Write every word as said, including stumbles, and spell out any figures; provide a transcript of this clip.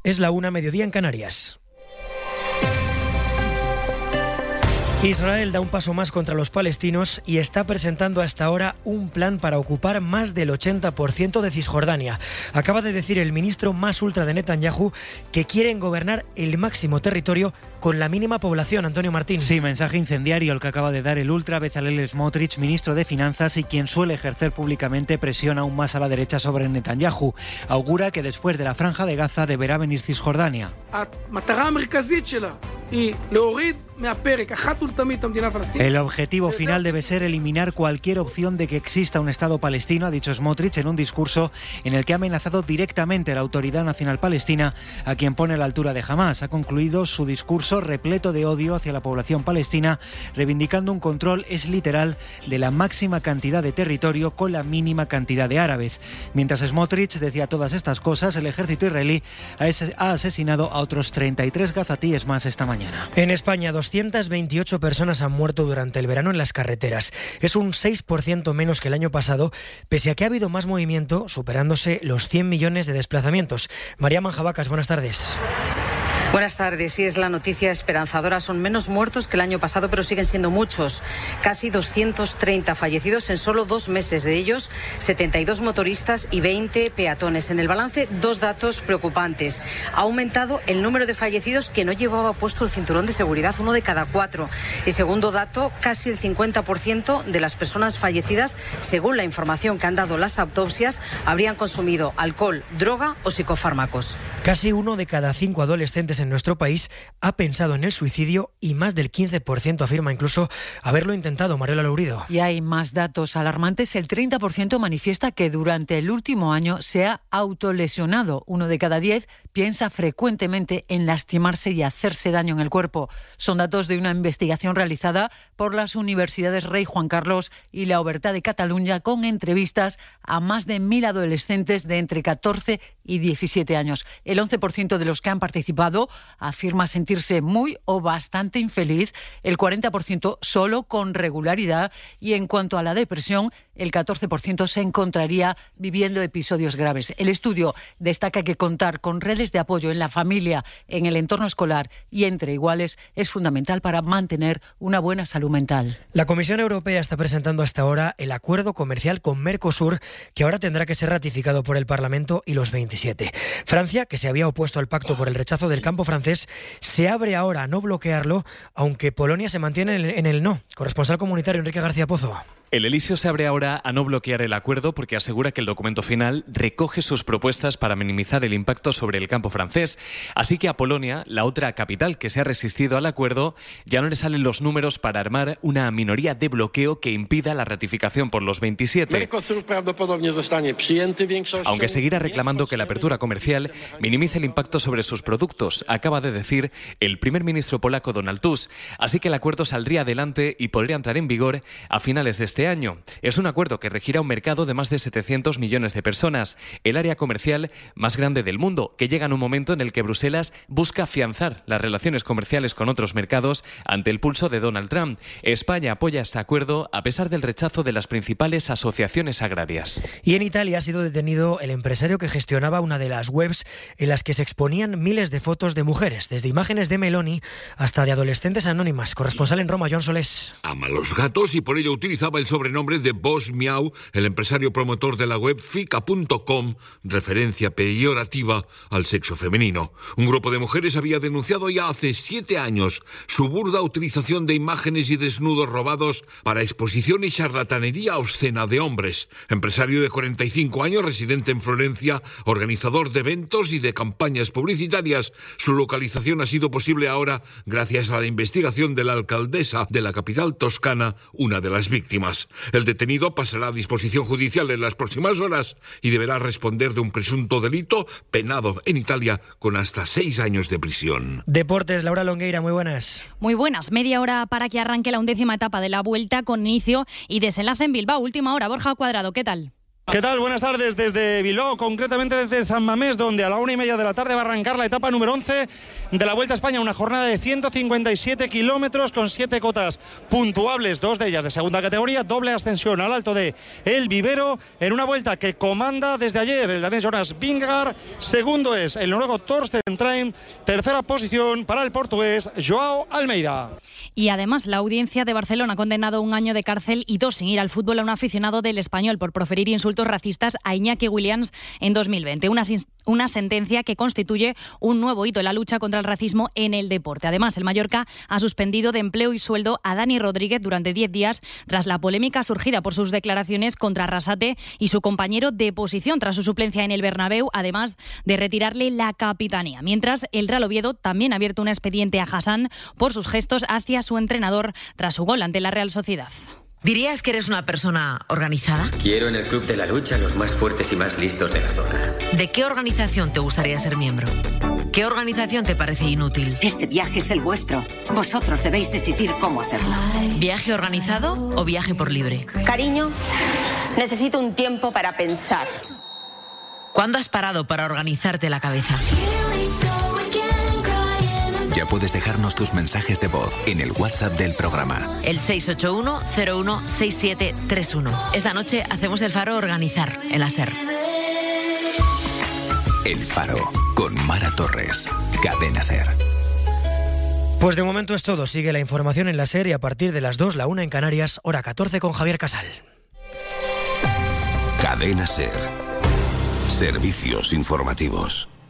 Es la una, mediodía en Canarias. Israel da un paso más contra los palestinos y está presentando hasta ahora un plan para ocupar más del ochenta por ciento de Cisjordania. Acaba de decir el ministro más ultra de Netanyahu que quieren gobernar el máximo territorio con la mínima población. Antonio Martín. Sí, mensaje incendiario el que acaba de dar el ultra Bezalel Smotrich, ministro de Finanzas y quien suele ejercer públicamente presión aún más a la derecha sobre Netanyahu. Augura que después de la franja de Gaza deberá venir Cisjordania. El objetivo final debe ser eliminar cualquier opción de que exista un Estado palestino, ha dicho Smotrich en un discurso en el que ha amenazado directamente a la Autoridad Nacional Palestina, a quien pone a la altura de Hamás. Ha concluido su discurso repleto de odio hacia la población palestina, reivindicando un control, es literal, de la máxima cantidad de territorio con la mínima cantidad de árabes. Mientras Smotrich decía todas estas cosas, el ejército israelí ha asesinado a otros treinta y tres gazatíes más esta mañana. En España, doscientas veintiocho personas han muerto durante el verano en las carreteras. Es un seis por ciento menos que el año pasado, pese a que ha habido más movimiento, superándose los cien millones de desplazamientos. María Manjabacas, buenas tardes. Buenas tardes. Sí, es la noticia esperanzadora. Son menos muertos que el año pasado, pero siguen siendo muchos. Casi doscientos treinta fallecidos en solo dos meses. De ellos, setenta y dos motoristas y veinte peatones. En el balance, dos datos preocupantes. Ha aumentado el número de fallecidos que no llevaba puesto el cinturón de seguridad, uno de cada cuatro. Y segundo dato, casi el cincuenta por ciento de las personas fallecidas, según la información que han dado las autopsias, habrían consumido alcohol, droga o psicofármacos. Casi uno de cada cinco adolescentes en nuestro país ha pensado en el suicidio y más del quince por ciento afirma incluso haberlo intentado. Mariela Lourido. Y hay más datos alarmantes. El treinta por ciento manifiesta que durante el último año se ha autolesionado. Uno de cada diez piensa frecuentemente en lastimarse y hacerse daño en el cuerpo. Son datos de una investigación realizada por las universidades Rey Juan Carlos y la Obertà de Cataluña, con entrevistas a más de mil adolescentes de entre catorce y diecisiete años. El once por ciento de los que han participado afirma sentirse muy o bastante infeliz, el cuarenta por ciento solo con regularidad, y en cuanto a la depresión, el catorce por ciento se encontraría viviendo episodios graves. El estudio destaca que contar con redes de apoyo en la familia, en el entorno escolar y entre iguales es fundamental para mantener una buena salud mental. La Comisión Europea está presentando hasta ahora el acuerdo comercial con Mercosur, que ahora tendrá que ser ratificado por el Parlamento y los veintisiete. Francia, que se había opuesto al pacto por el rechazo del campo francés, se abre ahora a no bloquearlo, aunque Polonia se mantiene en el no. Corresponsal comunitario Enrique García Pozo. El Elíseo se abre ahora a no bloquear el acuerdo porque asegura que el documento final recoge sus propuestas para minimizar el impacto sobre el campo francés. Así que a Polonia, la otra capital que se ha resistido al acuerdo, ya no le salen los números para armar una minoría de bloqueo que impida la ratificación por los veintisiete. Aunque seguirá reclamando que la apertura comercial minimice el impacto sobre sus productos, acaba de decir el primer ministro polaco Donald Tusk. Así que el acuerdo saldría adelante y podría entrar en vigor a finales de este año. Es un acuerdo que regirá un mercado de más de setecientos millones de personas, el área comercial más grande del mundo, que llega en un momento en el que Bruselas busca afianzar las relaciones comerciales con otros mercados ante el pulso de Donald Trump. España apoya este acuerdo a pesar del rechazo de las principales asociaciones agrarias. Y en Italia ha sido detenido el empresario que gestionaba una de las webs en las que se exponían miles de fotos de mujeres, desde imágenes de Meloni hasta de adolescentes anónimas. Corresponsal en Roma, Joan Solés. Ama los gatos y por ello utilizaba el sobrenombre de Boss Miau, el empresario promotor de la web fica punto com, referencia peyorativa al sexo femenino. Un grupo de mujeres había denunciado ya hace siete años su burda utilización de imágenes y desnudos robados para exposición y charlatanería obscena de hombres. Empresario de cuarenta y cinco años, residente en Florencia, organizador de eventos y de campañas publicitarias. Su localización ha sido posible ahora gracias a la investigación de la alcaldesa de la capital toscana, una de las víctimas. El detenido pasará a disposición judicial en las próximas horas y deberá responder de un presunto delito penado en Italia con hasta seis años de prisión. Deportes, Laura Longueira, muy buenas. Muy buenas, media hora para que arranque la undécima etapa de la Vuelta con inicio y desenlace en Bilbao. Última hora, Borja Cuadrado, ¿qué tal? ¿Qué tal? Buenas tardes desde Bilbao, concretamente desde San Mamés, donde a la una y media de la tarde va a arrancar la etapa número once de la Vuelta a España, una jornada de ciento cincuenta y siete kilómetros con siete cotas puntuables, dos de ellas de segunda categoría, doble ascensión al Alto de El Vivero, en una vuelta que comanda desde ayer el danés Jonas Vingegaard, segundo es el noruego Torsten Train, tercera posición para el portugués Joao Almeida. Y además la audiencia de Barcelona ha condenado un año de cárcel y dos sin ir al fútbol a un aficionado del Español por proferir insultos racistas a Iñaki Williams en dos mil veinte. Una, una sentencia que constituye un nuevo hito en la lucha contra el racismo en el deporte. Además, el Mallorca ha suspendido de empleo y sueldo a Dani Rodríguez durante diez días tras la polémica surgida por sus declaraciones contra Arrasate y su compañero de posición tras su suplencia en el Bernabéu, además de retirarle la capitanía. Mientras, el Real Oviedo también ha abierto un expediente a Hassan por sus gestos hacia su entrenador tras su gol ante la Real Sociedad. ¿Dirías que eres una persona organizada? Quiero en el club de la lucha los más fuertes y más listos de la zona. ¿De qué organización te gustaría ser miembro? ¿Qué organización te parece inútil? Este viaje es el vuestro. Vosotros debéis decidir cómo hacerlo. ¿Viaje organizado o viaje por libre? Cariño, necesito un tiempo para pensar. ¿Cuándo has parado para organizarte la cabeza? Ya puedes dejarnos tus mensajes de voz en el WhatsApp del programa. El seis ocho uno cero uno seis siete tres uno. Esta noche hacemos el Faro Organizar en la SER. El Faro con Mara Torres. Cadena SER. Pues de momento es todo. Sigue la información en la SER y a partir de las dos, la una en Canarias, hora catorce con Javier Casal. Cadena SER. Servicios informativos.